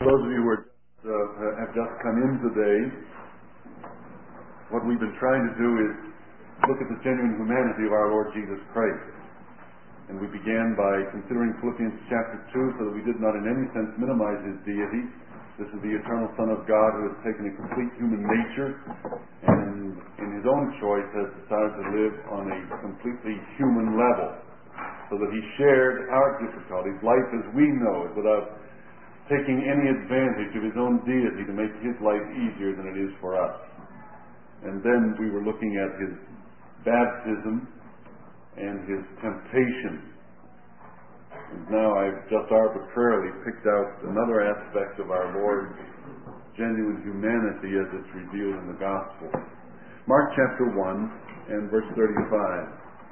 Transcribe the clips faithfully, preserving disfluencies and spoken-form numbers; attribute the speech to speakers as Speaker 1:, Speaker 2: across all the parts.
Speaker 1: those of you who are, uh, have just come in today, what we've been trying to do is look at the genuine humanity of our Lord Jesus Christ. And we began by considering Philippians chapter two, so that we did not in any sense minimize his deity. This is the eternal Son of God who has taken a complete human nature and in his own choice has decided to live on a completely human level, so that he shared our difficulties, life as we know it, without taking any advantage of his own deity to make his life easier than it is for us. And then we were looking at his baptism and his temptation. And now I've just arbitrarily picked out another aspect of our Lord's genuine humanity as it's revealed in the Gospel. Mark chapter one and verse thirty-five.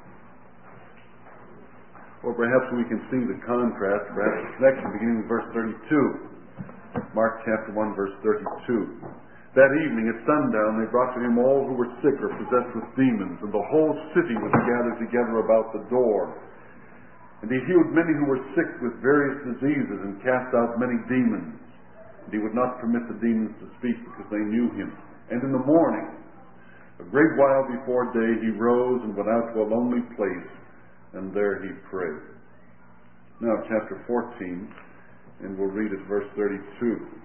Speaker 1: Or perhaps we can see the contrast, perhaps the connection beginning with verse thirty-two. Mark chapter one, verse thirty-two. That evening at sundown they brought to him all who were sick or possessed with demons, and the whole city was gathered together about the door. And he healed many who were sick with various diseases, and cast out many demons. And he would not permit the demons to speak, because they knew him. And in the morning, a great while before day, he rose and went out to a lonely place, and there he prayed. Now chapter fourteen, and we'll read at verse thirty-two.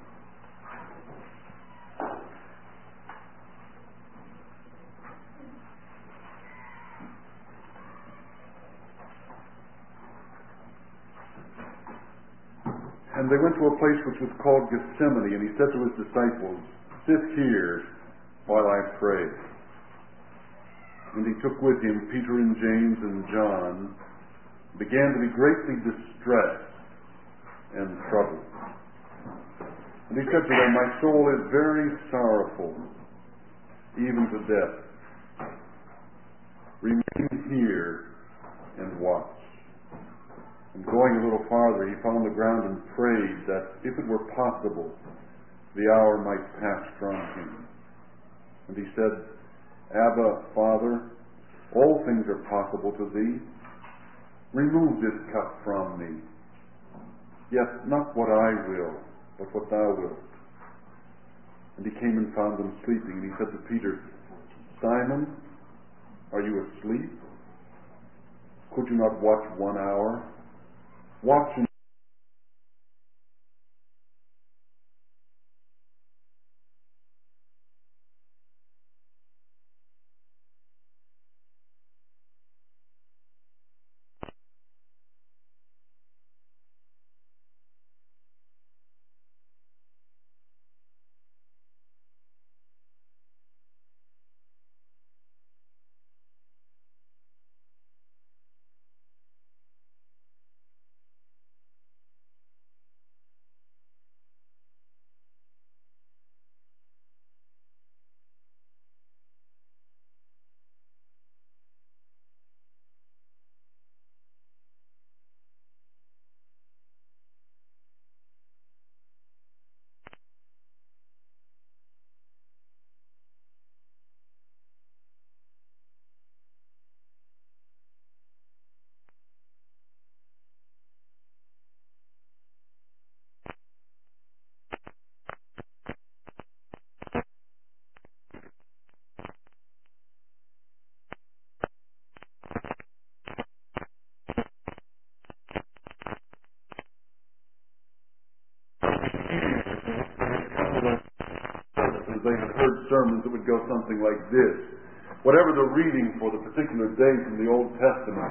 Speaker 1: And they went to a place which was called Gethsemane, and he said to his disciples, "Sit here while I pray." And he took with him Peter and James and John, began to be greatly distressed and troubled. And he said to them, "My soul is very sorrowful, even to death. Remain here and watch." And going a little farther, he found the ground and prayed that, if it were possible, the hour might pass from him. And he said, "Abba, Father, all things are possible to thee. Remove this cup from me. Yet not what I will, but what thou wilt." And he came and found them sleeping. And he said to Peter, "Simon, are you asleep? Could you not watch one hour? Watch and they had heard sermons that would go something like this. Whatever the reading for the particular day from the Old Testament,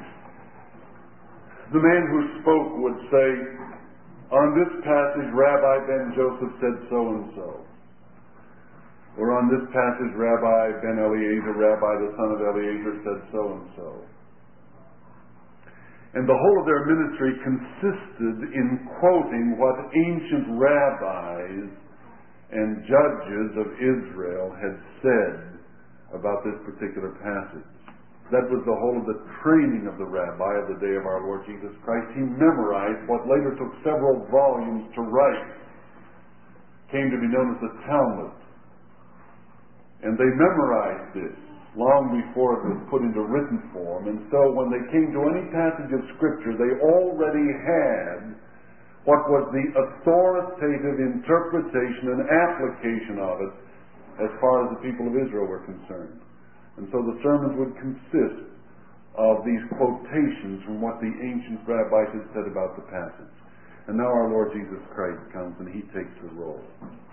Speaker 1: the man who spoke would say, "On this passage, Rabbi Ben Joseph said so-and-so." Or on this passage, Rabbi Ben Eliezer, Rabbi the son of Eliezer, said so-and-so. And the whole of their ministry consisted in quoting what ancient rabbis and judges of Israel had said about this particular passage. That was the whole of the training of the rabbi of the day of our Lord Jesus Christ. He memorized what later took several volumes to write. Came to be known as the Talmud. And they memorized this long before it was put into written form. And so when they came to any passage of Scripture, they already had what was the authoritative interpretation and application of it as far as the people of Israel were concerned. And so the sermons would consist of these quotations from what the ancient rabbis had said about the passage. And now our Lord Jesus Christ comes and he takes the role.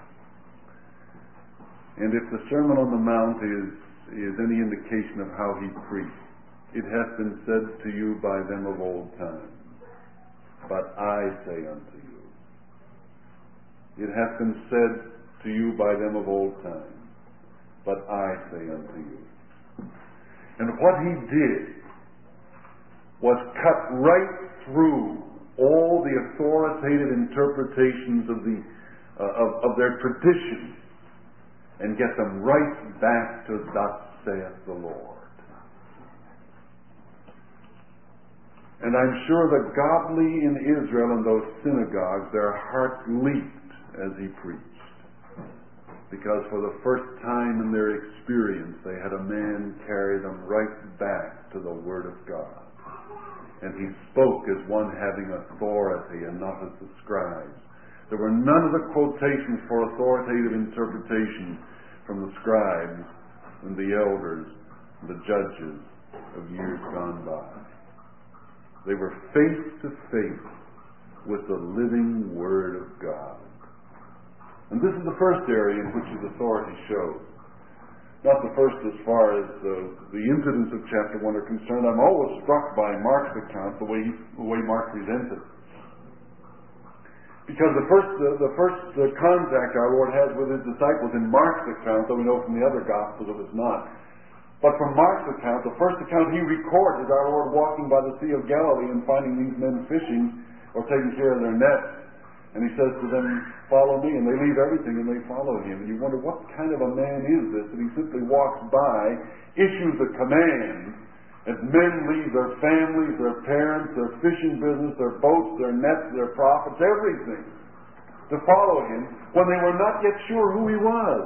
Speaker 1: And if the Sermon on the Mount is, is any indication of how he preached, it hath been said to you by them of old time, but I say unto you. It hath been said to you by them of old time, but I say unto you. And what he did was cut right through all the authoritative interpretations of, the, uh, of, of their tradition and get them right back to thus saith the Lord. And I'm sure the godly in Israel in those synagogues, their hearts leaped as he preached. Because for the first time in their experience, they had a man carry them right back to the Word of God. And he spoke as one having authority and not as the scribes. There were none of the quotations for authoritative interpretation from the scribes and the elders and the judges of years gone by. They were face to face with the living Word of God. And this is the first area in which his authority shows. Not the first as far as uh, the incidents of chapter one are concerned. I'm always struck by Mark's account, the way, he, the way Mark presents it. Because the first, uh, the first uh, contact our Lord has with his disciples in Mark's account, though we know from the other Gospels it was not. But from Mark's account, the first account he records is our Lord walking by the Sea of Galilee and finding these men fishing or taking care of their nets. And he says to them, follow me, and they leave everything and they follow him. And you wonder, what kind of a man is this that he simply walks by, issues a command, and men leave their families, their parents, their fishing business, their boats, their nets, their profits, everything, to follow him when they were not yet sure who he was.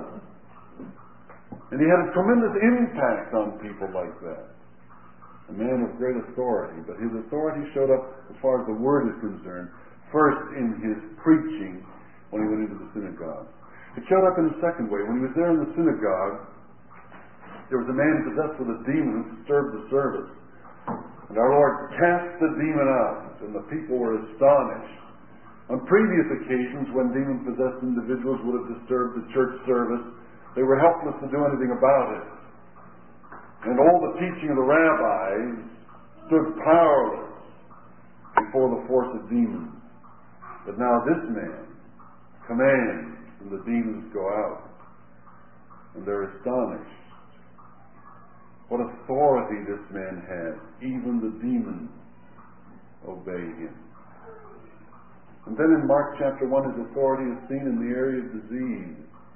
Speaker 1: And he had a tremendous impact on people like that. A man of great authority, but his authority showed up, as far as the Word is concerned, first in his preaching when he went into the synagogue. It showed up in a second way. When he was there in the synagogue, there was a man possessed with a demon who disturbed the service. And our Lord cast the demon out, and the people were astonished. On previous occasions, when demon-possessed individuals would have disturbed the church service, they were helpless to do anything about it. And all the teaching of the rabbis stood powerless before the force of demons. But now this man commands, and the demons go out. And they're astonished. What authority this man has. Even the demons obey him. And then in Mark chapter one, his authority is seen in the area of disease.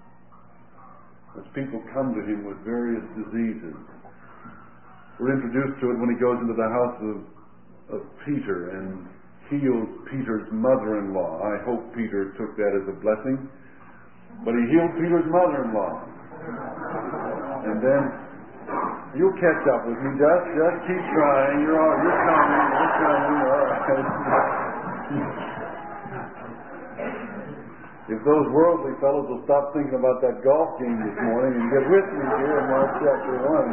Speaker 1: As people come to him with various diseases. We're introduced to it when he goes into the house of, of Peter and heals Peter's mother-in-law. I hope Peter took that as a blessing. But he healed Peter's mother-in-law. And then, you'll catch up with me. Just, just keep trying. You're all, you're coming. You're coming. All right. If those worldly fellows will stop thinking about that golf game this morning and get with me here in Mark chapter one.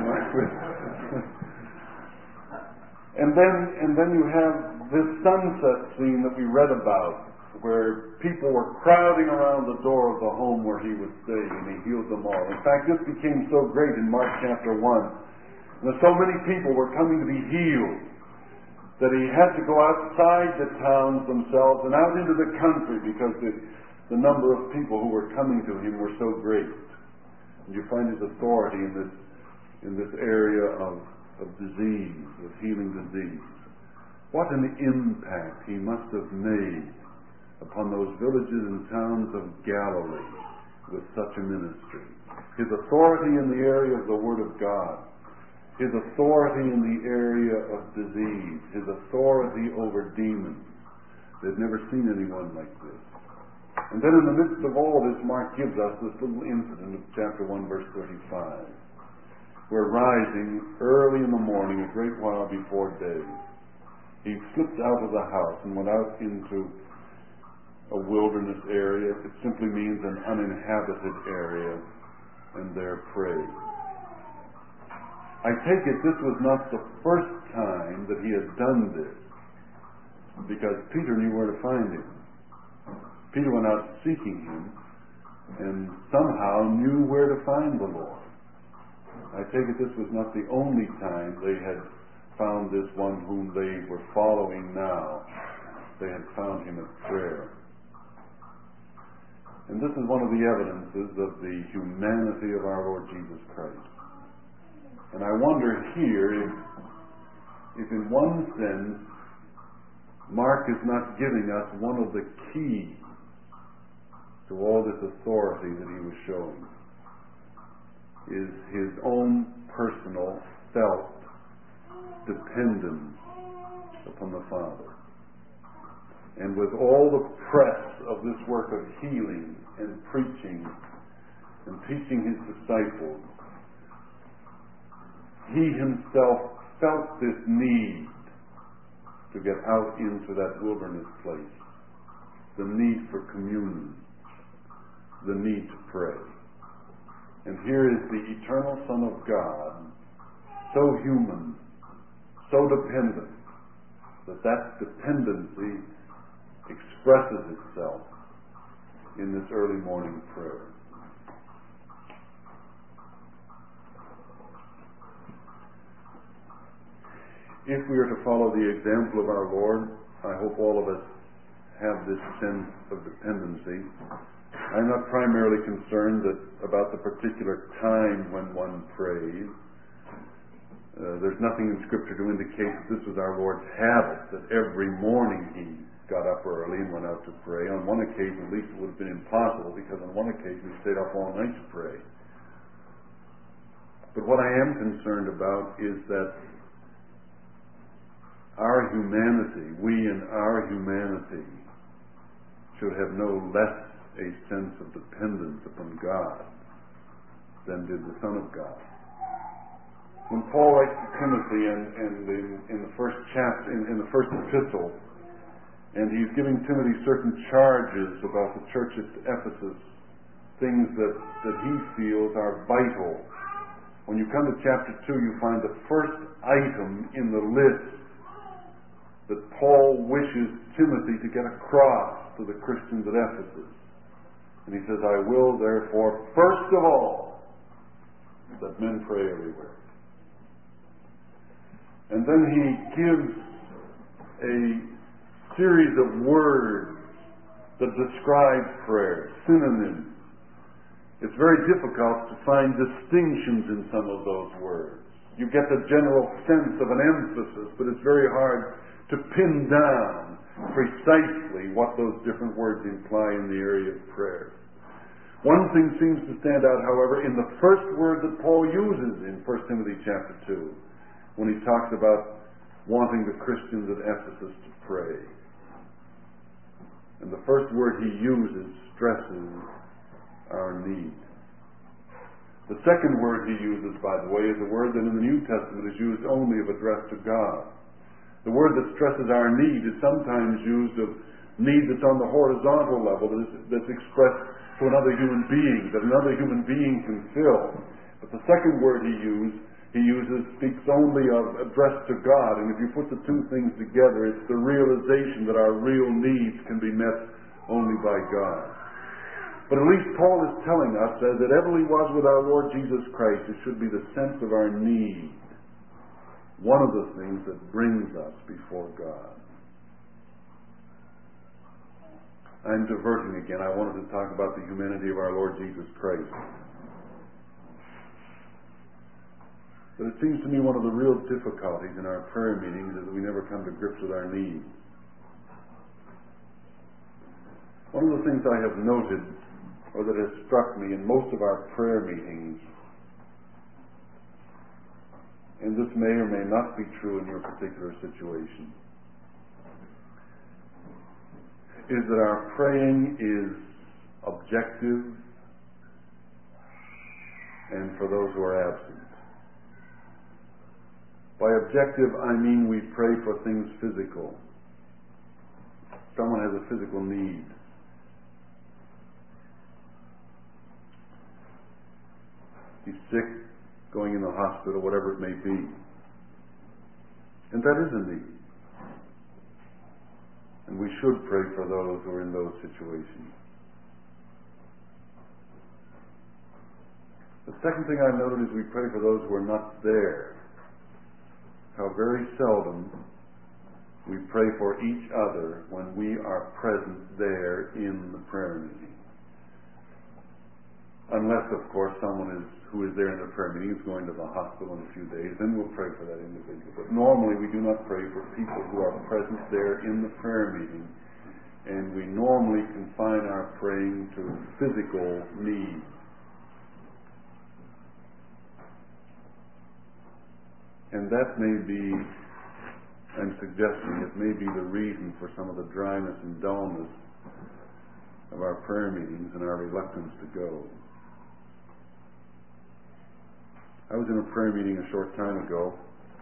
Speaker 1: and then and then you have this sunset scene that we read about, where people were crowding around the door of the home where he was staying, and he healed them all. In fact, this became so great in Mark chapter one. And so many people were coming to be healed that he had to go outside the towns themselves and out into the country, because the The number of people who were coming to him were so great. And you find his authority in this in this area of, of disease, of healing disease. What an impact he must have made upon those villages and towns of Galilee with such a ministry. His authority in the area of the Word of God. His authority in the area of disease. His authority over demons. They've never seen anyone like this. And then in the midst of all this, Mark gives us this little incident of chapter one, verse thirty-five. Where rising early in the morning, a great while before day, he slipped out of the house and went out into a wilderness area. It simply means an uninhabited area, and there pray. I take it this was not the first time that he had done this, because Peter knew where to find him. Peter went out seeking him, and somehow knew where to find the Lord. I take it this was not the only time they had found this one whom they were following now. They had found him at prayer. And this is one of the evidences of the humanity of our Lord Jesus Christ. And I wonder here if, if in one sense, Mark is not giving us one of the keys to all this authority that he was showing, is his own personal, felt dependence upon the Father. And with all the press of this work of healing and preaching and teaching his disciples, he himself felt this need to get out into that wilderness place, the need for communion, the need to pray. And here is the eternal Son of God, so human, so dependent, that that dependency expresses itself in this early morning prayer. If we are to follow the example of our Lord, I hope all of us have this sense of dependency. I'm not primarily concerned that about the particular time when one prays. Uh, there's nothing in Scripture to indicate that this was our Lord's habit, that every morning he got up early and went out to pray. On one occasion, at least, it would have been impossible, because on one occasion he stayed up all night to pray. But what I am concerned about is that our humanity, we in our humanity, should have no less a sense of dependence upon God than did the Son of God. When Paul writes to Timothy and, and in, in the first chapter, in, in the first epistle, and he's giving Timothy certain charges about the church at Ephesus, things that, that he feels are vital. When you come to chapter two, you find the first item in the list that Paul wishes Timothy to get across to the Christians at Ephesus. And he says, I will therefore, first of all, that men pray everywhere. And then he gives a series of words that describe prayer, synonyms. It's very difficult to find distinctions in some of those words. You get the general sense of an emphasis, but it's very hard to pin down precisely what those different words imply in the area of prayer. One thing seems to stand out, however, in the first word that Paul uses in First Timothy chapter two, when he talks about wanting the Christians at Ephesus to pray. And the first word he uses stresses our need. The second word he uses, by the way, is a word that in the New Testament is used only of address to God. The word that stresses our need is sometimes used of need that's on the horizontal level, that is, that's expressed to another human being, that another human being can fill. But the second word he used, he uses speaks only of address to God. And if you put the two things together, it's the realization that our real needs can be met only by God. But at least Paul is telling us, as it ever was with our Lord Jesus Christ, it should be the sense of our need, one of the things that brings us before God. I'm diverting again. I wanted to talk about the humanity of our Lord Jesus Christ. But it seems to me one of the real difficulties in our prayer meetings is that we never come to grips with our needs. One of the things I have noted, or that has struck me in most of our prayer meetings, and this may or may not be true in your particular situation, is that our praying is objective and for those who are absent. By objective, I mean we pray for things physical. Someone has a physical need. He's sick, going in the hospital, whatever it may be. And that is a need. And we should pray for those who are in those situations. The second thing I've noted is we pray for those who are not there. How very seldom we pray for each other when we are present there in the prayer meeting. Unless, of course, someone is who is there in the prayer meeting is going to the hospital in a few days, then we'll pray for that individual. But normally we do not pray for people who are present there in the prayer meeting, and we normally confine our praying to physical needs. And that may be, I'm suggesting, it may be the reason for some of the dryness and dullness of our prayer meetings and our reluctance to go. I was in a prayer meeting a short time ago,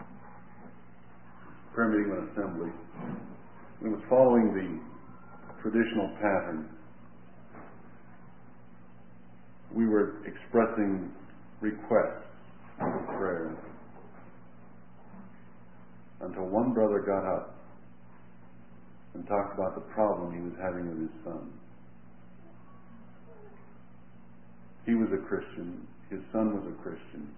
Speaker 1: prayer meeting of an assembly. It was following the traditional pattern. We were expressing requests for prayer until one brother got up and talked about the problem he was having with his son. He was a Christian. His son was a Christian.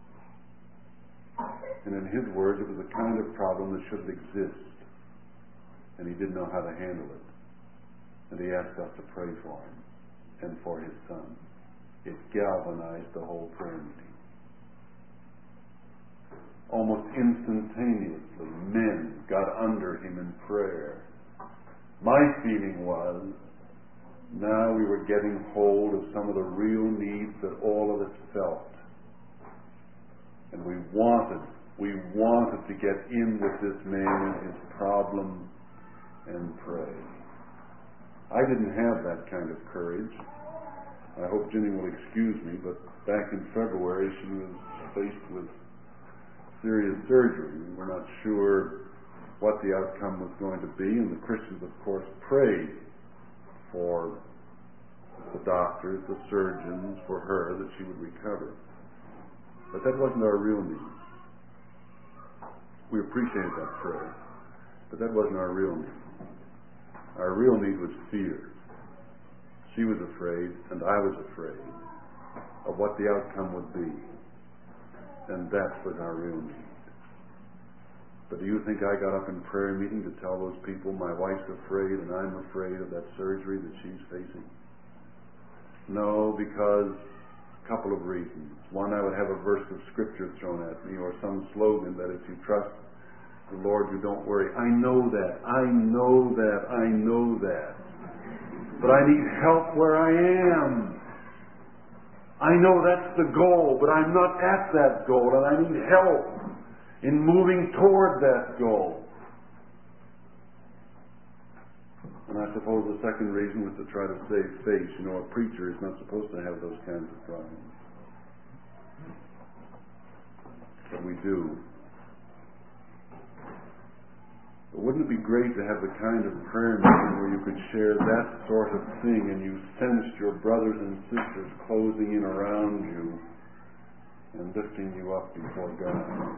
Speaker 1: And in his words, it was a kind of problem that shouldn't exist. And he didn't know how to handle it. And he asked us to pray for him and for his son. It galvanized the whole prayer meeting. Almost instantaneously, men got under him in prayer. My feeling was, now we were getting hold of some of the real needs that all of us felt. And we wanted, we wanted to get in with this man and his problem and pray. I didn't have that kind of courage. I hope Jenny will excuse me, but back in February she was faced with serious surgery. We were not sure what the outcome was going to be, and the Christians, of course, prayed for the doctors, the surgeons, for her, that she would recover. But that wasn't our real need. We appreciated that prayer, but that wasn't our real need. Our real need was fear. She was afraid, and I was afraid of what the outcome would be. And that was our real need. But do you think I got up in prayer meeting to tell those people my wife's afraid and I'm afraid of that surgery that she's facing? No, because a couple of reasons. One, I would have a verse of Scripture thrown at me, or some slogan that if you trust the Lord, you don't worry. I know that. I know that. I know that. But I need help where I am. I know that's the goal, but I'm not at that goal, and I need help in moving toward that goal. And I suppose the second reason was to try to save face. You know, a preacher is not supposed to have those kinds of problems. But we do. But wouldn't it be great to have the kind of prayer meeting where you could share that sort of thing and you sensed your brothers and sisters closing in around you and lifting you up before God?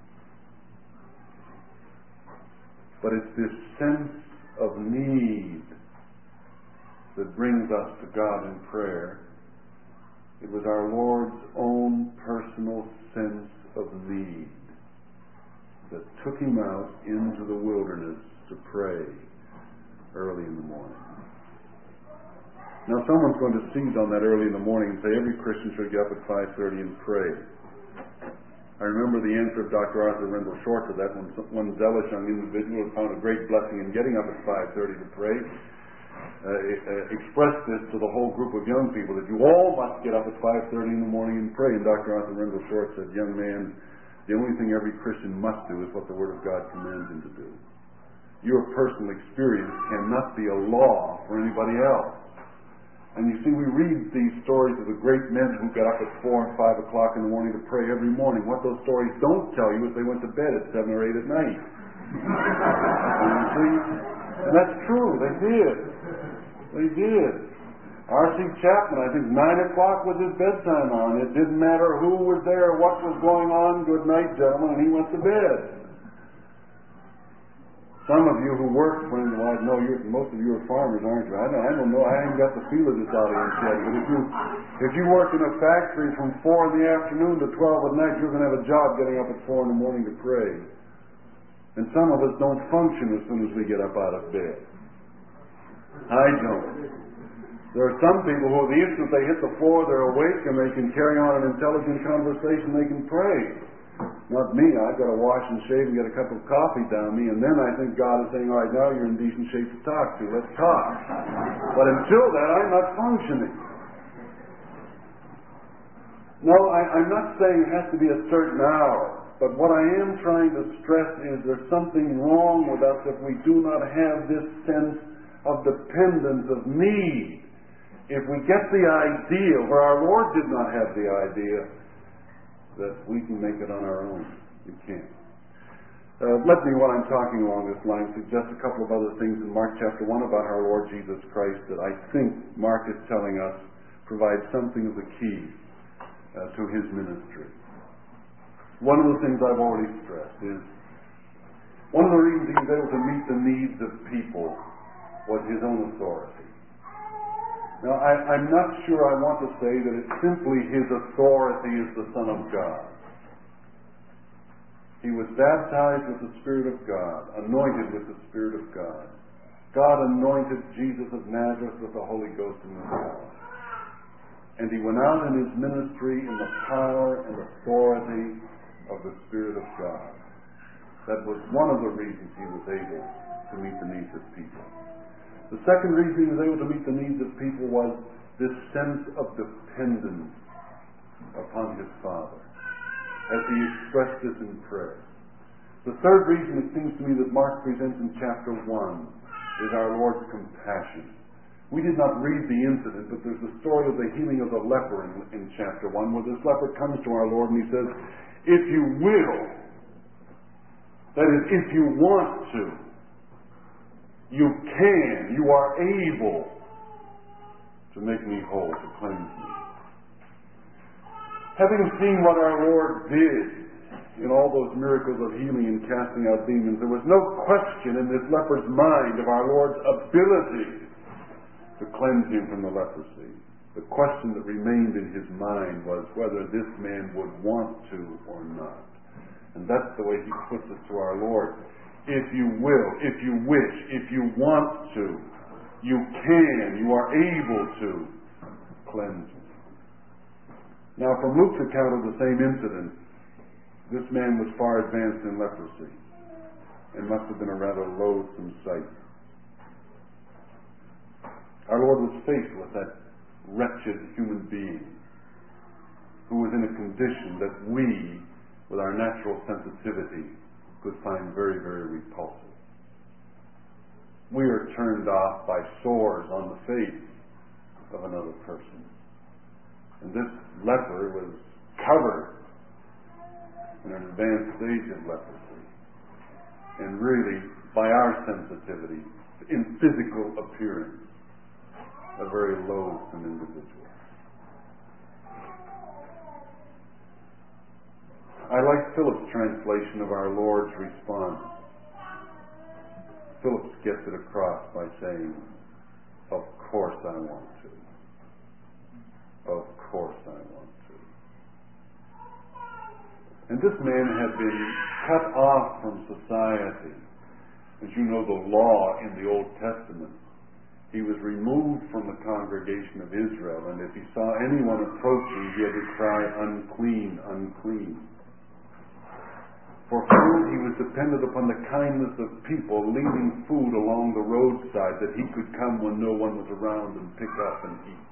Speaker 1: But it's this sense of need that brings us to God in prayer. It was our Lord's own personal sense of need that took him out into the wilderness to pray early in the morning. Now someone's going to seize on that early in the morning and say every Christian should get up at five thirty and pray. I remember the answer of Doctor Arthur Rendell Short to that when one zealous young individual had found a great blessing in getting up at five thirty to pray, uh, uh, expressed this to the whole group of young people, that you all must get up at five thirty in the morning and pray. And Doctor Arthur Rendell Short said, young man, the only thing every Christian must do is what the Word of God commands him to do. Your personal experience cannot be a law for anybody else. And you see, we read these stories of the great men who got up at four and five o'clock in the morning to pray every morning. What those stories don't tell you is they went to bed at seven or eight at night. And you see, and that's true. They did. They did. R C Chapman, I think nine o'clock was his bedtime on. It didn't matter who was there, what was going on. Good night, gentlemen, and he went to bed. Some of you who work, well, I know you're, most of you are farmers, aren't you? I don't, I don't know. I haven't got the feel of this audience yet. But if you if you work in a factory from four in the afternoon to twelve at night, you're going to have a job getting up at four in the morning to pray. And some of us don't function as soon as we get up out of bed. I don't. There are some people who, the instant they hit the floor, they're awake and they can carry on an intelligent conversation. They can pray. Not me. I've got to wash and shave and get a cup of coffee down me, and then I think God is saying, all right, now you're in decent shape to talk to. Let's talk. But until then, I'm not functioning. No, I, I'm not saying it has to be a certain hour, but what I am trying to stress is there's something wrong with us if we do not have this sense of dependence, of need. If we get the idea, where our Lord did not have the idea, that we can make it on our own. We can't. Uh, let me, while I'm talking along this line, suggest a couple of other things in Mark chapter one about our Lord Jesus Christ that I think Mark is telling us provide something of the key uh, to his ministry. One of the things I've already stressed is one of the reasons he was able to meet the needs of people was his own authority. Now, I, I'm not sure I want to say that it's simply his authority as the Son of God. He was baptized with the Spirit of God, anointed with the Spirit of God. God anointed Jesus of Nazareth with the Holy Ghost and with power. And he went out in his ministry in the power and authority of the Spirit of God. That was one of the reasons he was able to meet the needs of people. The second reason he was able to meet the needs of people was this sense of dependence upon his Father, as he expressed this in prayer. The third reason, it seems to me, that Mark presents in chapter one is our Lord's compassion. We did not read the incident, but there's the story of the healing of the leper in, in chapter one, where this leper comes to our Lord and he says, if you will, that is, if you want to, you can, you are able to make me whole, to cleanse me. Having seen what our Lord did in all those miracles of healing and casting out demons, there was no question in this leper's mind of our Lord's ability to cleanse him from the leprosy. The question that remained in his mind was whether this man would want to or not. And that's the way he puts it to our Lord. If you will, if you wish, if you want to, you can, you are able to cleanse me. Now, from Luke's account of the same incident, this man was far advanced in leprosy and must have been a rather loathsome sight. Our Lord was faced with that wretched human being who was in a condition that we, with our natural sensitivity, could find very, very repulsive. We are turned off by sores on the face of another person. And this leper was covered in an advanced stage of leprosy. And really, by our sensitivity, in physical appearance, a very loathsome individual. I like Philip's translation of our Lord's response. Philip gets it across by saying, of course I want to. Of course I want to. And this man had been cut off from society. As you know, the law in the Old Testament, he was removed from the congregation of Israel, and if he saw anyone approaching, he had to cry, unclean, unclean. For food, he was dependent upon the kindness of people leaving food along the roadside that he could come when no one was around and pick up and eat.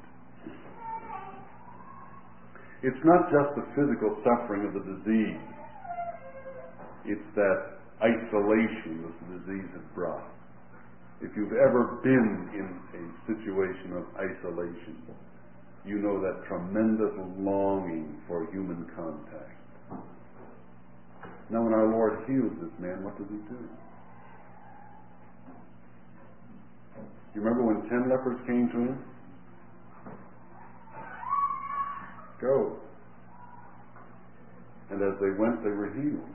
Speaker 1: It's not just the physical suffering of the disease. It's that isolation that the disease has brought. If you've ever been in a situation of isolation, you know that tremendous longing for human contact. Now, when our Lord heals this man, what does he do? You remember when ten lepers came to him? Go. And as they went, they were healed.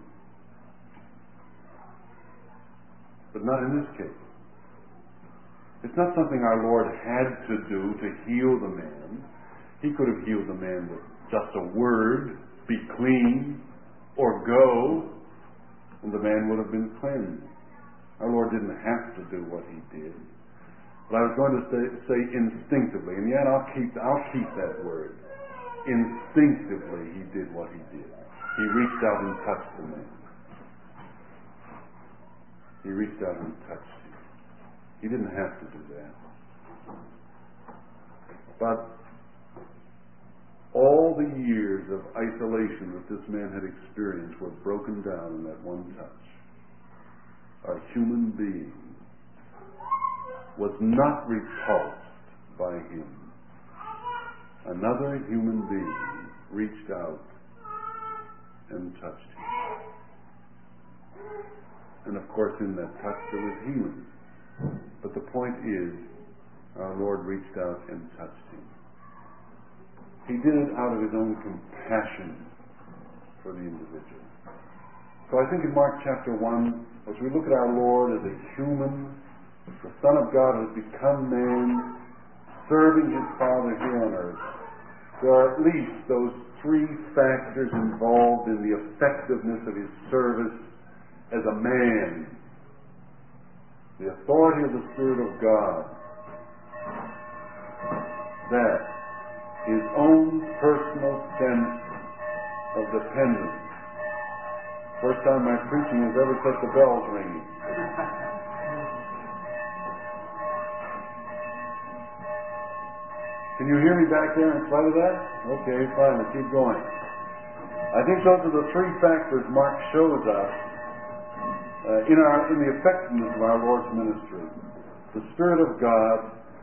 Speaker 1: But not in this case. It's not something our Lord had to do to heal the man. He could have healed the man with just a word, be clean, or go, and the man would have been cleansed. Our Lord didn't have to do what he did. But I was going to say, say instinctively, and yet I'll keep, I'll keep that word. Instinctively, he did what he did. He reached out and touched the man. He reached out and touched him. He didn't have to do that. But all the years of isolation that this man had experienced were broken down in that one touch. A human being was not repulsed by him. Another human being reached out and touched him. And of course, in that touch there was healing. But the point is, our Lord reached out and touched him. He did it out of his own compassion for the individual. So I think in Mark chapter one, as we look at our Lord as a human, the Son of God who has become man, serving his Father here on earth, there are at least those three factors involved in the effectiveness of his service as a man. The authority of the Spirit of God, that his own personal sense of dependence. First time my preaching has ever set the bells ringing. Can you hear me back there in spite of that? Okay, fine, let's keep going. I think those are the three factors Mark shows us uh, in, our, in the effectiveness of our Lord's ministry. The Spirit of God,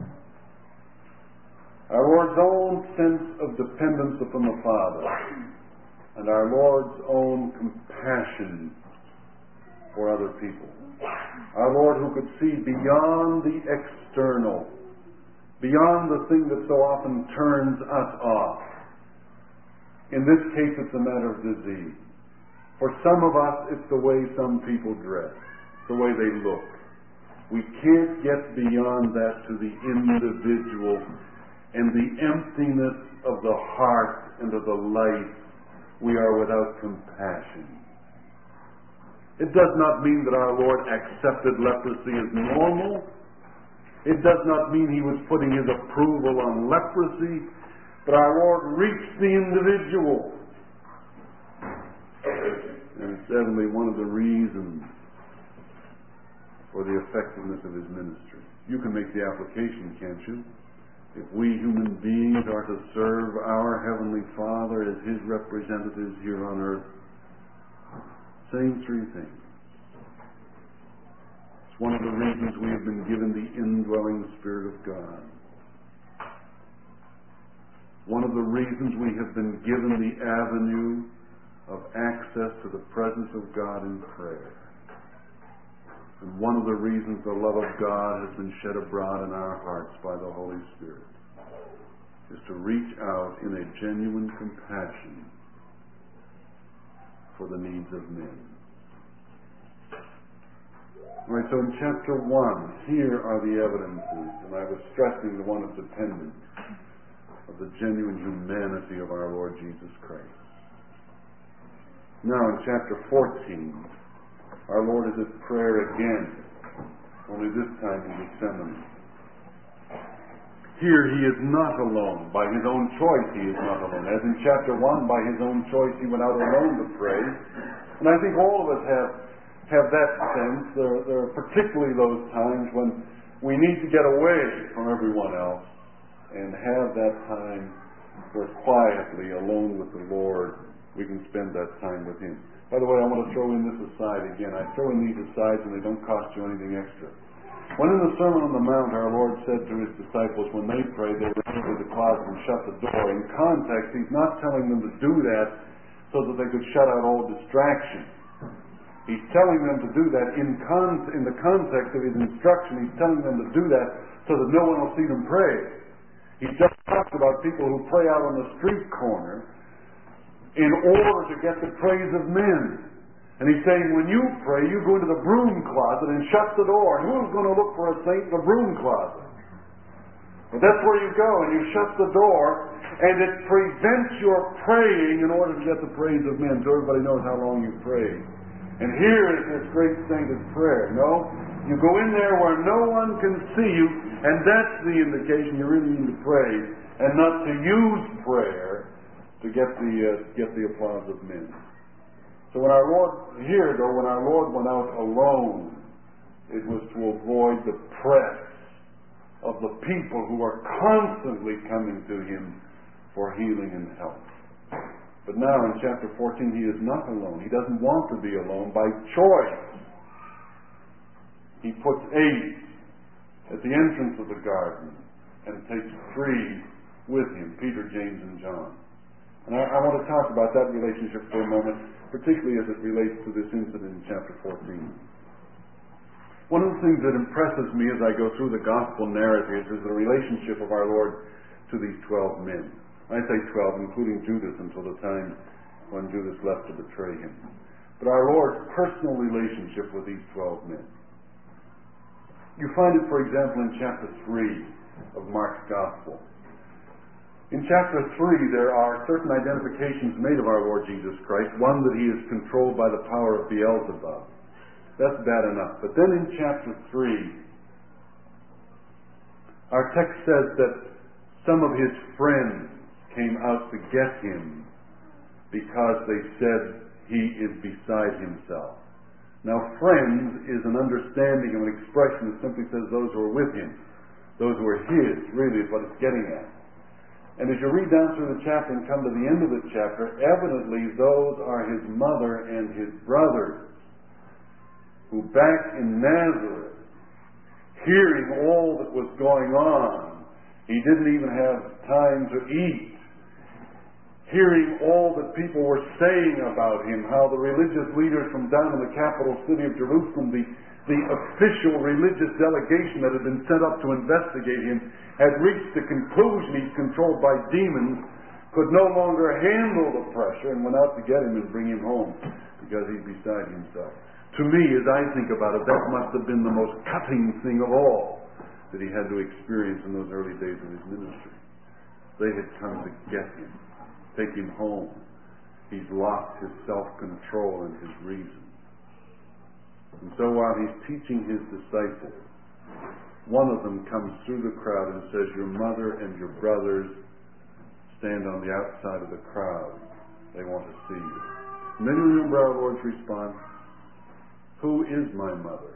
Speaker 1: our Lord's own sense of dependence upon the Father, and our Lord's own compassion for other people. Our Lord who could see beyond the external, beyond the thing that so often turns us off. In this case, it's a matter of disease. For some of us, it's the way some people dress, the way they look. We can't get beyond that to the individual and the emptiness of the heart and of the life. We are without compassion. It does not mean that our Lord accepted leprosy as normal. It does not mean he was putting his approval on leprosy, but our Lord reached the individual. And it's certainly one of the reasons for the effectiveness of his ministry. You can make the application, can't you? If we human beings are to serve our Heavenly Father as his representatives here on earth, same three things. It's one of the reasons we have been given the indwelling Spirit of God. One of the reasons we have been given the avenue of access to the presence of God in prayer. And one of the reasons the love of God has been shed abroad in our hearts by the Holy Spirit is to reach out in a genuine compassion for the needs of men. All right, so in chapter one, here are the evidences, and I was stressing the one of dependence, of the genuine humanity of our Lord Jesus Christ. Now in chapter fourteen, our Lord is at prayer again, only this time in Gethsemane. Here he is not alone. By his own choice he is not alone. As in chapter one, by his own choice he went out alone to pray. And I think all of us have, have that sense. There, there are particularly those times when we need to get away from everyone else and have that time where quietly, alone with the Lord, we can spend that time with him. By the way, I want to throw in this aside again. I throw in these asides and they don't cost you anything extra. When in the Sermon on the Mount our Lord said to his disciples when they prayed they were into the closet and shut the door, in context he's not telling them to do that so that they could shut out all distraction. He's telling them to do that in, con- in the context of his instruction. He's telling them to do that so that no one will see them pray. He just talked about people who pray out on the street corner in order to get the praise of men. And he's saying, when you pray, you go into the broom closet and shut the door. And who's going to look for a saint in the broom closet? But that's where you go, and you shut the door, and it prevents your praying in order to get the praise of men, so everybody knows how long you prayed. And here is this great sainted prayer. No, you go in there where no one can see you, and that's the indication you really need to pray, and not to use prayer to get the uh, get the applause of men. So when our Lord here, though, when our Lord went out alone, it was to avoid the press of the people who are constantly coming to him for healing and help. But now in chapter fourteen, he is not alone. He doesn't want to be alone by choice. He puts eight at the entrance of the garden and takes three with him, Peter, James, and John. And I, I want to talk about that relationship for a moment, particularly as it relates to this incident in chapter fourteen. One of the things that impresses me as I go through the gospel narratives is the relationship of our Lord to these twelve men. I say twelve, including Judas, until the time when Judas left to betray him. But our Lord's personal relationship with these twelve men. You find it, for example, in chapter three of Mark's Gospel. In chapter three, there are certain identifications made of our Lord Jesus Christ. One, that he is controlled by the power of Beelzebub. That's bad enough. But then in chapter three, our text says that some of his friends came out to get him because they said he is beside himself. Now, friends is an understanding of an expression that simply says those who are with him. Those who are his, really, is what it's getting at. And as you read down through the chapter and come to the end of the chapter, evidently those are his mother and his brothers, who back in Nazareth, hearing all that was going on, he didn't even have time to eat. Hearing all that people were saying about him, how the religious leaders from down in the capital city of Jerusalem, the, the official religious delegation that had been sent up to investigate him, had reached the conclusion he's controlled by demons, could no longer handle the pressure, and went out to get him and bring him home because he's beside himself. To me, as I think about it, that must have been the most cutting thing of all that he had to experience in those early days of his ministry. They had come to get him, take him home. He's lost his self-control and his reason. And so while he's teaching his disciples, one of them comes through the crowd and says, "Your mother and your brothers stand on the outside of the crowd. They want to see you." And then you remember our Lord's response, "Who is my mother?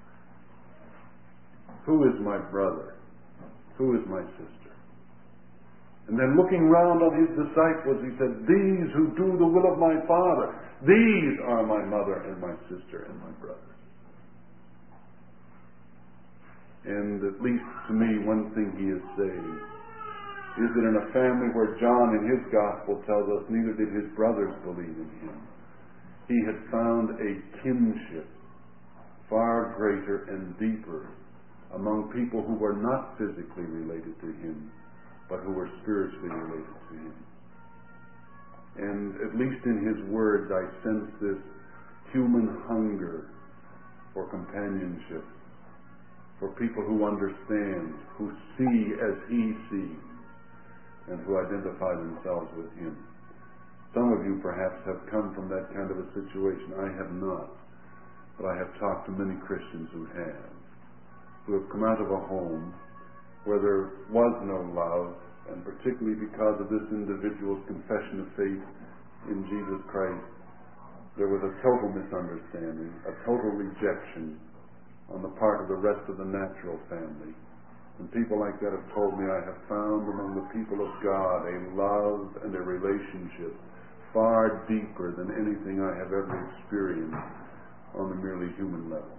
Speaker 1: Who is my brother? Who is my sister?" And then looking round on his disciples, he said, "These who do the will of my Father, these are my mother and my sister and my brothers." And at least to me, one thing he is saying is that in a family where John in his gospel tells us neither did his brothers believe in him, he had found a kinship far greater and deeper among people who were not physically related to him, but who were spiritually related to him. And at least in his words, I sense this human hunger for companionship, for people who understand, who see as he sees, and who identify themselves with him. Some of you perhaps have come from that kind of a situation. I have not. But I have talked to many Christians who have, who have come out of a home where there was no love, and particularly because of this individual's confession of faith in Jesus Christ, there was a total misunderstanding, a total rejection on the part of the rest of the natural family. And people like that have told me, I have found among the people of God a love and a relationship far deeper than anything I have ever experienced on the merely human level.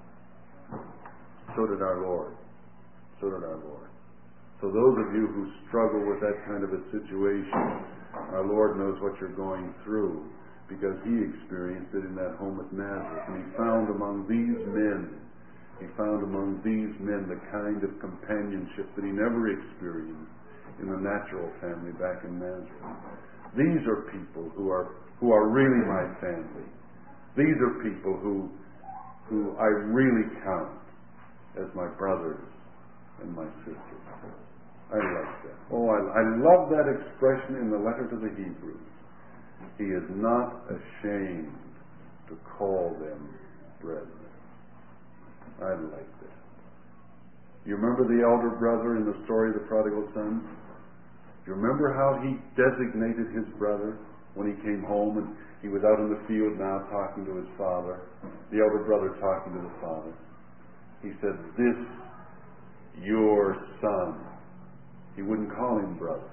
Speaker 1: So did our Lord. So did our Lord. So those of you who struggle with that kind of a situation, our Lord knows what you're going through, because he experienced it in that home at Nazareth. And he found among these men, he found among these men the kind of companionship that he never experienced in the natural family back in Nazareth. These are people who are who are really my family. These are people who who I really count as my brothers and my sisters. I like that. Oh, I, I love that expression in the letter to the Hebrews. He is not ashamed to call them brethren. I like that. You remember the elder brother in the story of the prodigal son? Do you remember how he designated his brother when he came home and he was out in the field now talking to his father? The elder brother talking to the father. He said, "This your son." He wouldn't call him brother.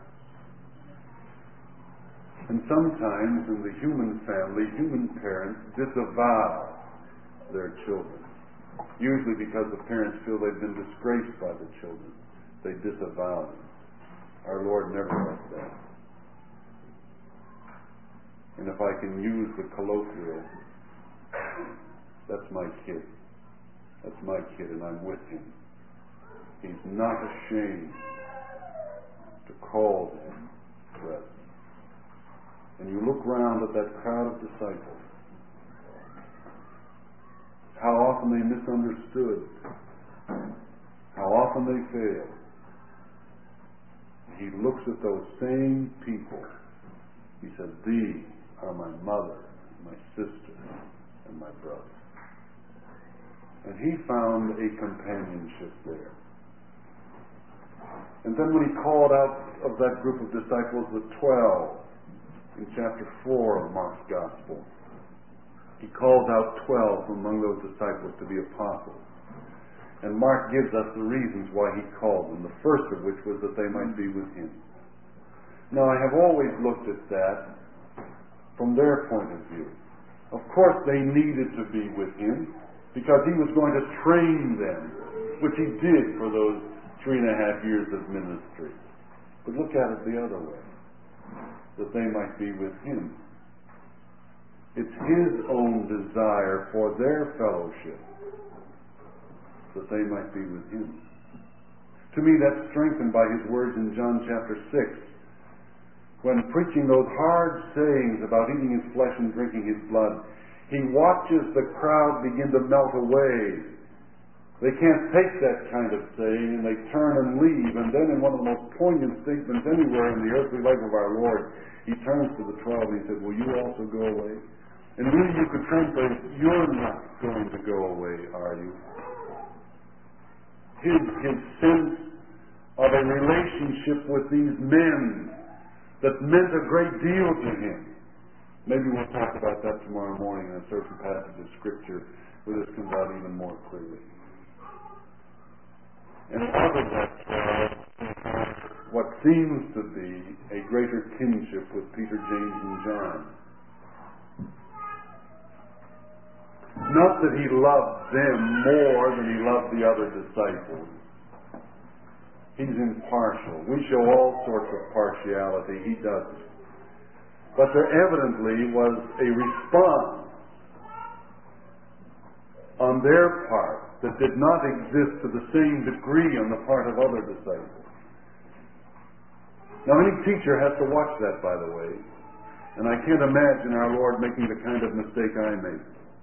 Speaker 1: And sometimes in the human family, human parents disavow their children. Usually because the parents feel they've been disgraced by the children. They disavow them. Our Lord never does that. And if I can use the colloquial, that's my kid. That's my kid, and I'm with him. He's not ashamed to call them brethren. And you look round at that crowd of disciples, how often they misunderstood, how often they failed. He looks at those same people. He said, "These are my mother, my sister, and my brother." And he found a companionship there. And then when he called out of that group of disciples the twelve in chapter four of Mark's Gospel, he calls out twelve from among those disciples to be apostles. And Mark gives us the reasons why he called them, the first of which was that they might be with him. Now, I have always looked at that from their point of view. Of course, they needed to be with him because he was going to train them, which he did for those three and a half years of ministry. But look at it the other way, that they might be with him. It's his own desire for their fellowship that they might be with him. To me, that's strengthened by his words in John chapter six, when preaching those hard sayings about eating his flesh and drinking his blood. He watches the crowd begin to melt away. They can't take that kind of saying, and they turn and leave. And then in one of the most poignant statements anywhere in the earthly life of our Lord, he turns to the twelve and he said, "Will you also go away?" And really you could translate, "You're not going to go away, are you?" His, his sense of a relationship with these men that meant a great deal to him. Maybe we'll talk about that tomorrow morning in a certain passage of Scripture where this comes out even more clearly. And out of that twelve, what seems to be a greater kinship with Peter, James, and John. Not that he loved them more than he loved the other disciples. He's impartial. We show all sorts of partiality. He doesn't. But there evidently was a response on their part that did not exist to the same degree on the part of other disciples. Now, any teacher has to watch that, by the way. And I can't imagine our Lord making the kind of mistake I made.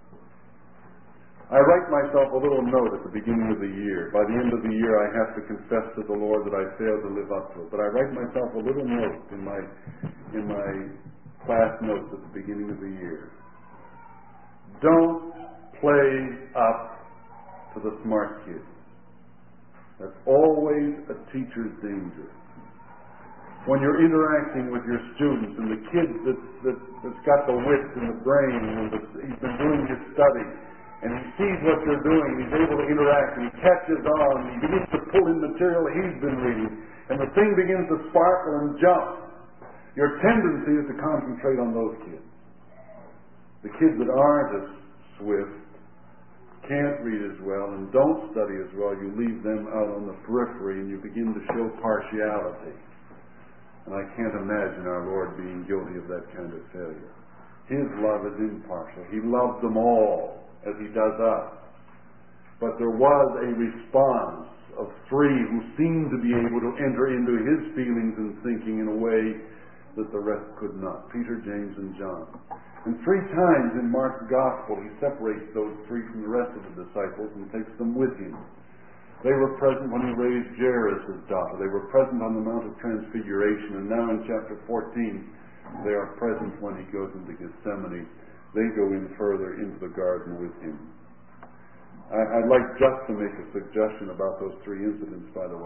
Speaker 1: I write myself a little note at the beginning of the year. By the end of the year, I have to confess to the Lord that I failed to live up to it. But I write myself a little note in my in my class notes at the beginning of the year. Don't play up to the smart kids. That's always a teacher's danger. When you're interacting with your students and the kid that's, that's, that's got the wit and the brain and the, he's been doing his study, and he sees what you're doing, and he's able to interact, and he catches on, and he begins to pull in material he's been reading, and the thing begins to sparkle and jump. Your tendency is to concentrate on those kids. The kids that aren't as swift, can't read as well, and don't study as well, you leave them out on the periphery, and you begin to show partiality. And I can't imagine our Lord being guilty of that kind of failure. His love is impartial. He loves them all, as he does us. But there was a response of three who seemed to be able to enter into his feelings and thinking in a way that the rest could not. Peter, James, and John. And three times in Mark's Gospel he separates those three from the rest of the disciples and takes them with him. They were present when he raised Jairus' daughter. They were present on the Mount of Transfiguration. And now in chapter fourteen, they are present when he goes into Gethsemane. They go in further into the garden with him. I, I'd like just to make a suggestion about those three incidents, by the way.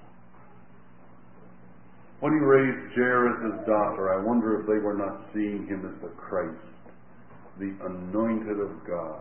Speaker 1: When he raised Jairus' daughter, I wonder if they were not seeing him as the Christ, the anointed of God.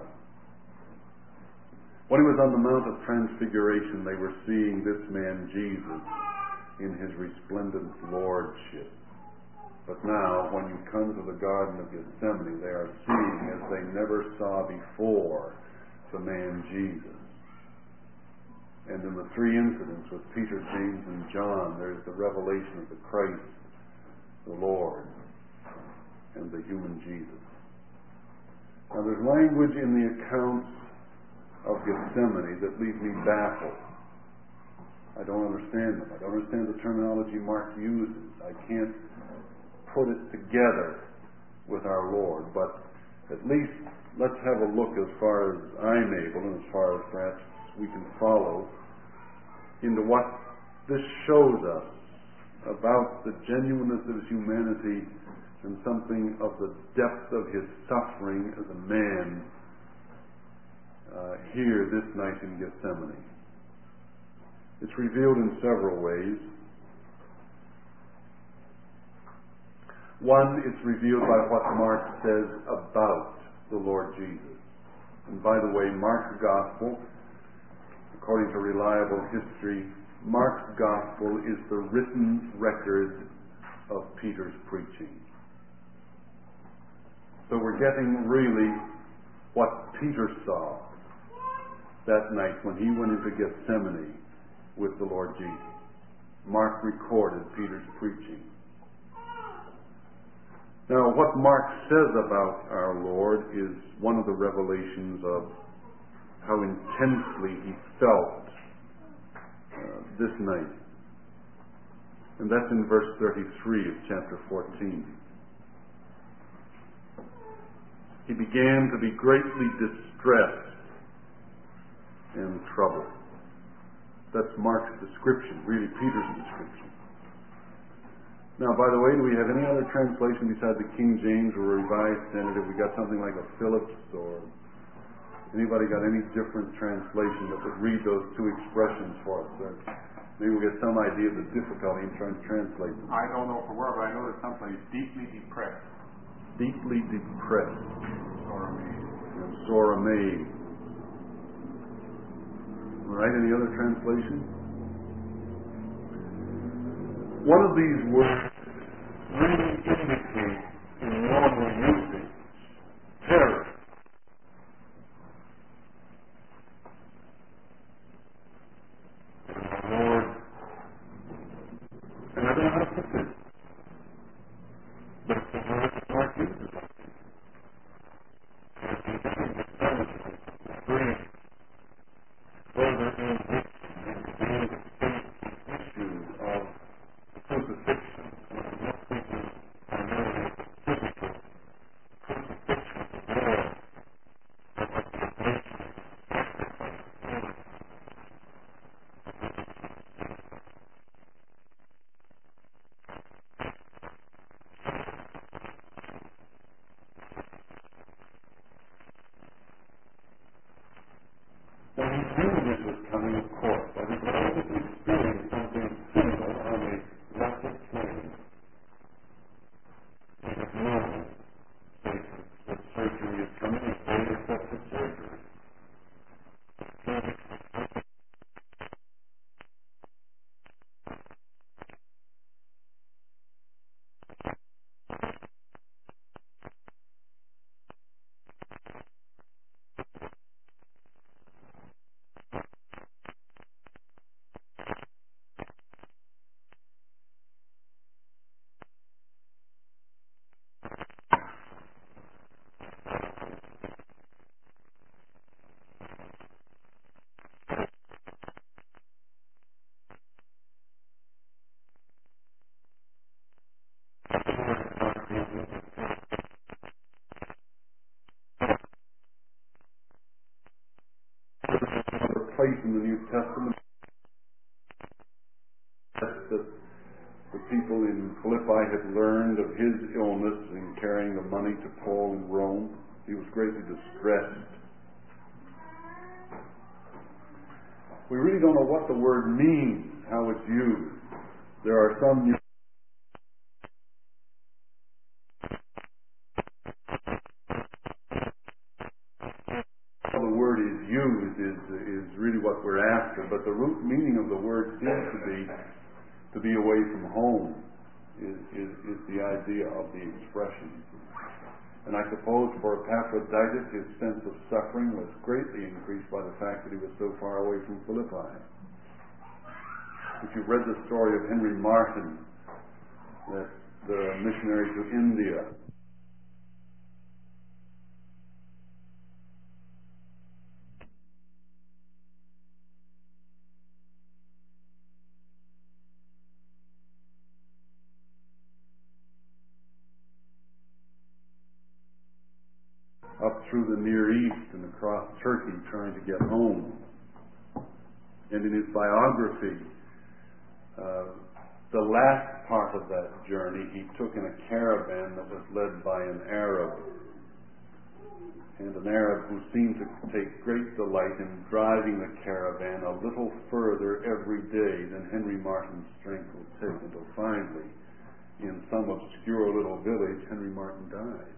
Speaker 1: When he was on the Mount of Transfiguration, they were seeing this man, Jesus, in his resplendent lordship. But now, when you come to the Garden of Gethsemane, they are seeing, as they never saw before, the man Jesus. And in the three incidents with Peter, James, and John, there's the revelation of the Christ, the Lord, and the human Jesus. Now, there's language in the accounts of Gethsemane that leave me baffled. I don't understand them. I don't understand the terminology Mark uses. I can't put it together with our Lord, but at least let's have a look, as far as I'm able and as far as perhaps we can follow, into what this shows us about the genuineness of his humanity and something of the depth of his suffering as a man uh, here this night in Gethsemane. It's revealed in several ways. One, it's revealed by what Mark says about the Lord Jesus. And by the way, Mark's Gospel, according to reliable history, Mark's Gospel is the written record of Peter's preaching. So we're getting really what Peter saw that night when he went into Gethsemane with the Lord Jesus. Mark recorded Peter's preaching. Now, what Mark says about our Lord is one of the revelations of how intensely he felt uh, this night. And that's in verse thirty-three of chapter fourteen. He began to be greatly distressed and troubled. That's Mark's description, really Peter's description. Now, by the way, do we have any other translation besides the King James or Revised Standard? Have we got something like a Phillips, or anybody got any different translation that would read those two expressions for us? Or maybe we'll get some idea of the difficulty in trying to translate them.
Speaker 2: I don't know for where, but I know there's someplace deeply depressed.
Speaker 1: Deeply depressed.
Speaker 2: Sore amazed.
Speaker 1: And sore amazed. All right, any other translation? One of these words really indicates in normal usage terror. And the Lord, and I don't know how to put this, but the word that Mark uses like this. Great. Well, there is this and the issue of crucifixion. Most people are very physical from the New Testament that the people in Philippi had learned of his illness in carrying the money to Paul in Rome. He was greatly distressed. We really don't know what the word means, how it's used. There are some how the word is used is is really what we're after, but the root meaning of the word seems to be to be away from home is, is, is the idea of the expression. And I suppose for Epaphroditus, his sense of suffering was greatly increased by the fact that he was so far away from Philippi. If you've read the story of Henry Martyn, that the missionary to India, up through the Near East and across Turkey trying to get home. And in his biography, uh, the last part of that journey he took in a caravan that was led by an Arab. And an Arab who seemed to take great delight in driving the caravan a little further every day than Henry Martyn's strength would take, until finally, in some obscure little village, Henry Martyn died.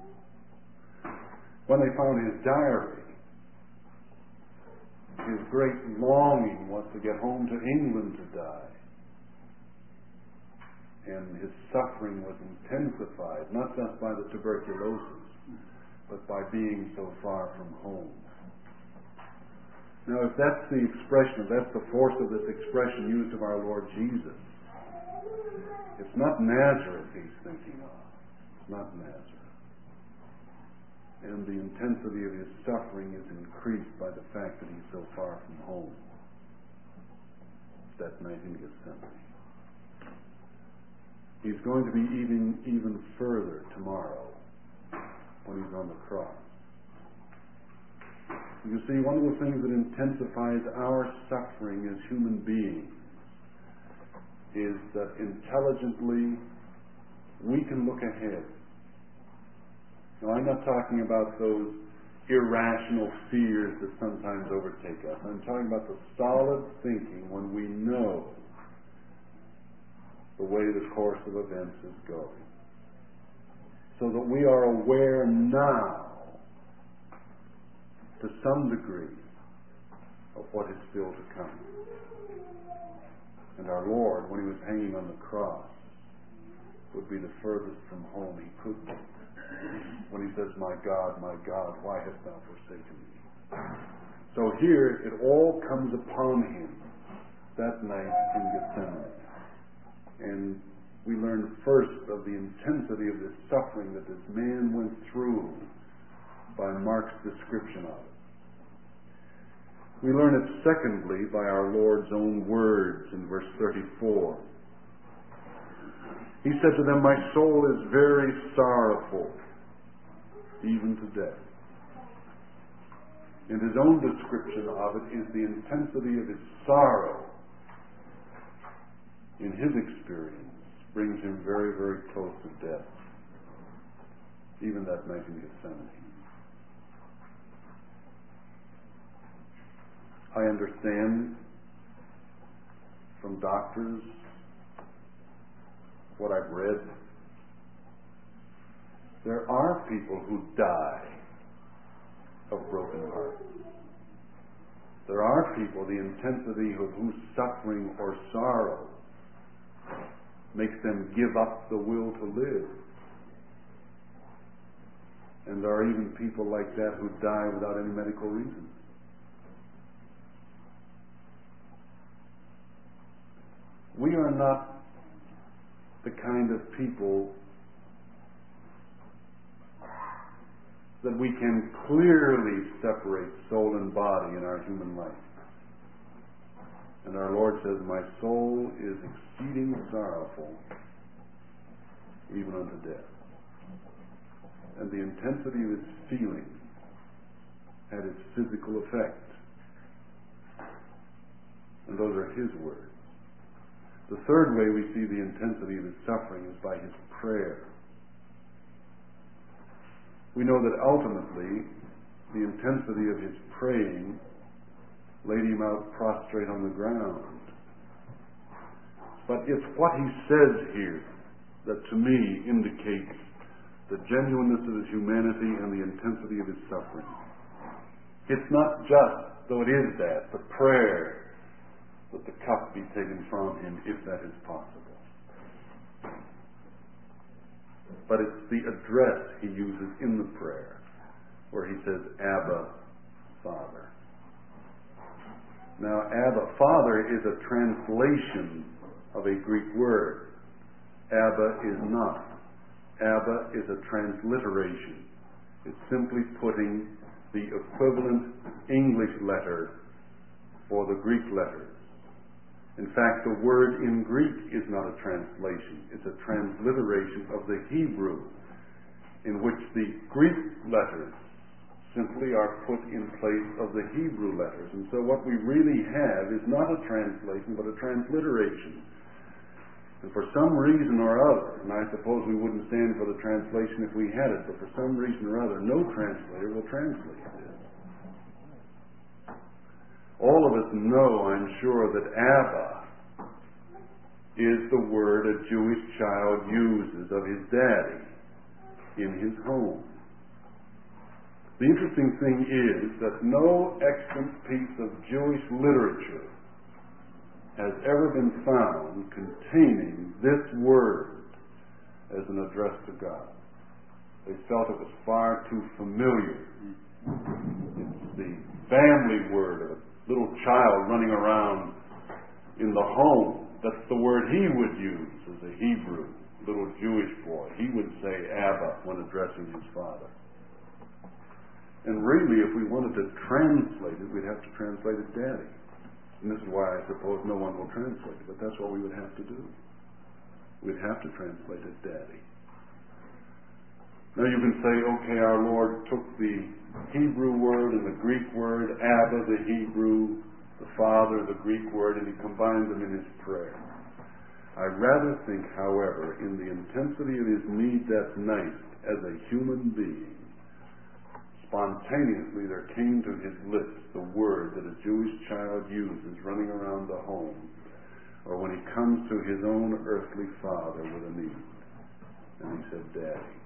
Speaker 1: When they found his diary, his great longing was to get home to England to die. And his suffering was intensified, not just by the tuberculosis, but by being so far from home. Now, if that's the expression, if that's the force of this expression used of our Lord Jesus, it's not Nazareth he's thinking of. It's not Nazareth. And the intensity of his suffering is increased by the fact that he's so far from home. It's that night in Gethsemane. He's going to be even, even further tomorrow when he's on the cross. You see, one of the things that intensifies our suffering as human beings is that intelligently we can look ahead. Now, I'm not talking about those irrational fears that sometimes overtake us. I'm talking about the solid thinking when we know the way the course of events is going. So that we are aware now, to some degree, of what is still to come. And our Lord, when he was hanging on the cross, would be the furthest from home he could be. When he says, "My God, my God, why hast thou forsaken me?" So here it all comes upon him that night in Gethsemane. And we learn first of the intensity of this suffering that this man went through by Mark's description of it. We learn it secondly by our Lord's own words in verse thirty-four. He said to them, "My soul is very sorrowful, even to death." And his own description of it is the intensity of his sorrow in his experience brings him very, very close to death, even that night in Gethsemane. I understand from doctors what I've read. There are people who die of broken hearts. There are people, the intensity of whose suffering or sorrow makes them give up the will to live. And there are even people like that who die without any medical reason. We are not the kind of people that we can clearly separate soul and body in our human life. And our Lord says, "My soul is exceeding sorrowful, even unto death." And the intensity of his feeling had its physical effect. And those are his words. The third way we see the intensity of his suffering is by his prayer. We know that ultimately the intensity of his praying laid him out prostrate on the ground. But it's what he says here that to me indicates the genuineness of his humanity and the intensity of his suffering. It's not just, though it is that, the prayer that the cup be taken from him, if that is possible. But it's the address he uses in the prayer, where he says, Abba, Father. Now, Abba, Father is a translation of a Greek word. Abba is not. Abba is a transliteration. It's simply putting the equivalent English letter for the Greek letters. In fact, the word in Greek is not a translation. It's a transliteration of the Hebrew, in which the Greek letters simply are put in place of the Hebrew letters. And so what we really have is not a translation, but a transliteration. And for some reason or other, and I suppose we wouldn't stand for the translation if we had it, but for some reason or other, no translator will translate this. All of us know, I'm sure, that Abba is the word a Jewish child uses of his daddy in his home. The interesting thing is that no extant piece of Jewish literature has ever been found containing this word as an address to God. They felt it was far too familiar. It's the family word of a little child running around in the home. That's the word he would use as a Hebrew little Jewish boy. He would say Abba when addressing his father. And really, if we wanted to translate it, we'd have to translate it Daddy. And this is why I suppose no one will translate it, but that's what we would have to do. We'd have to translate it Daddy. Now you can say, okay, our Lord took the Hebrew word and the Greek word, Abba, the Hebrew, the Father, the Greek word, and he combined them in his prayer. I rather think, however, in the intensity of his need that night as a human being, spontaneously there came to his lips the word that a Jewish child uses running around the home, or when he comes to his own earthly father with a need. And he said, Daddy.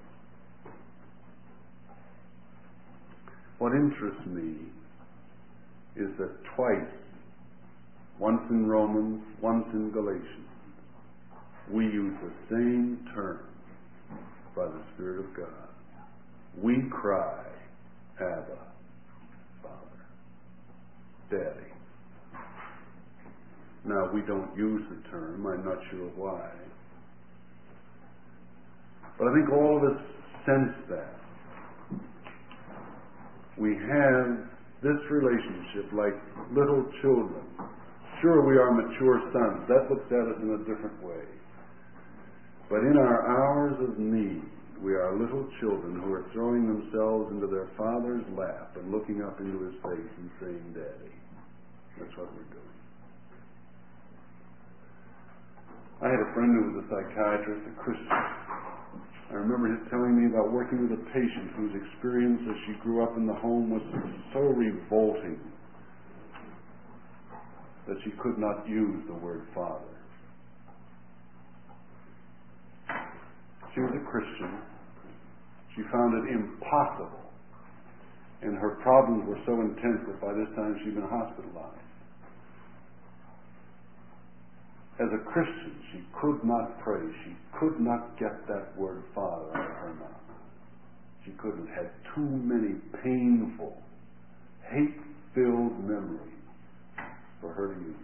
Speaker 1: What interests me is that twice, once in Romans, once in Galatians, we use the same term by the Spirit of God. We cry, Abba, Father, Daddy. Now, we don't use the term. I'm not sure why. But I think all of us sense that. We have this relationship like little children. Sure, we are mature sons. That looks at us in a different way. But in our hours of need, we are little children who are throwing themselves into their father's lap and looking up into his face and saying, Daddy. That's what we're doing. I had a friend who was a psychiatrist, a Christian. I remember him telling me about working with a patient whose experience as she grew up in the home was so revolting that she could not use the word Father. She was a Christian. She found it impossible, and her problems were so intense that by this time she'd been hospitalized. As a Christian, she could not pray. She could not get that word Father out of her mouth. She couldn't. Had too many painful, hate-filled memories for her to use.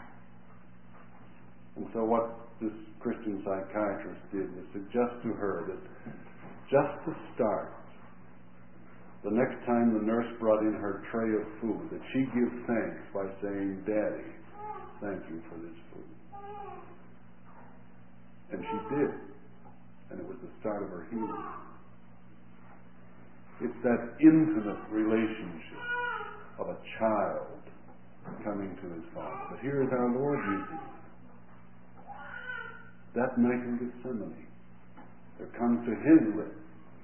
Speaker 1: And so what this Christian psychiatrist did was suggest to her that just to start, the next time the nurse brought in her tray of food, that she give thanks by saying, Daddy, thank you for this food. And she did. And it was the start of her healing. It's that intimate relationship of a child coming to his Father. But here is our Lord using it. That night in Gethsemane, there comes to his lips,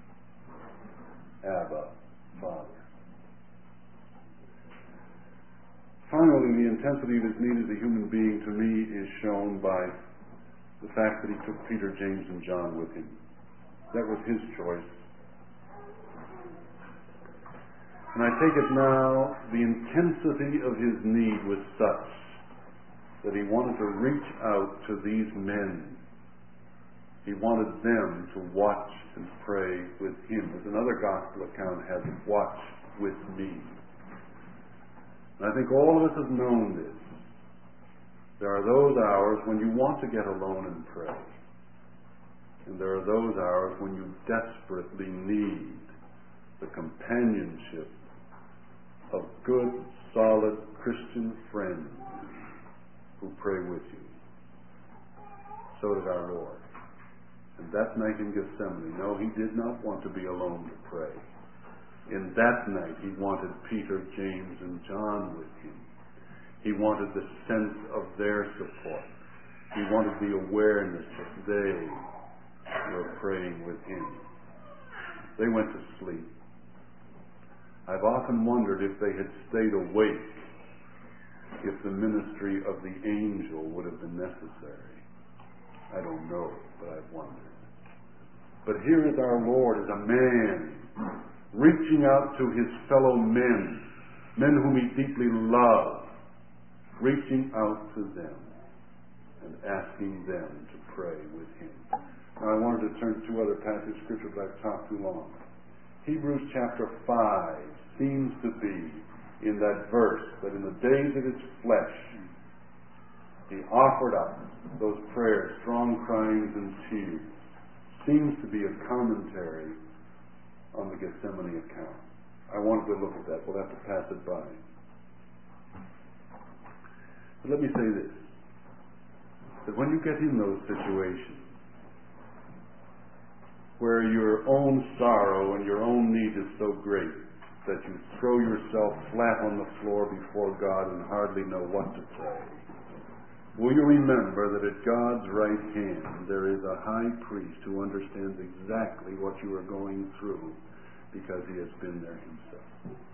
Speaker 1: Abba, Father. Finally, the intensity of his need as a human being to me is shown by the fact that he took Peter, James, and John with him. That was his choice. And I take it now, the intensity of his need was such that he wanted to reach out to these men. He wanted them to watch and pray with him. As another gospel account has it, watch with me. And I think all of us have known this. There are those hours when you want to get alone and pray. And there are those hours when you desperately need the companionship of good, solid Christian friends who pray with you. So did our Lord. And that night in Gethsemane, no, he did not want to be alone to pray. In that night, he wanted Peter, James, and John with him. He wanted the sense of their support. He wanted the awareness that they were praying with him. They went to sleep. I've often wondered if they had stayed awake, if the ministry of the angel would have been necessary. I don't know, but I've wondered. But here is our Lord as a man, reaching out to his fellow men, men whom he deeply loved, reaching out to them and asking them to pray with him. Now I wanted to turn to two other passages of Scripture, but I've talked too long. Hebrews chapter five seems to be in that verse that in the days of his flesh he offered up those prayers, strong cryings and tears. Seems to be a commentary on the Gethsemane account. I wanted to look at that. We'll have to pass it by. But let me say this, that when you get in those situations where your own sorrow and your own need is so great that you throw yourself flat on the floor before God and hardly know what to pray, will you remember that at God's right hand there is a high priest who understands exactly what you are going through because he has been there himself.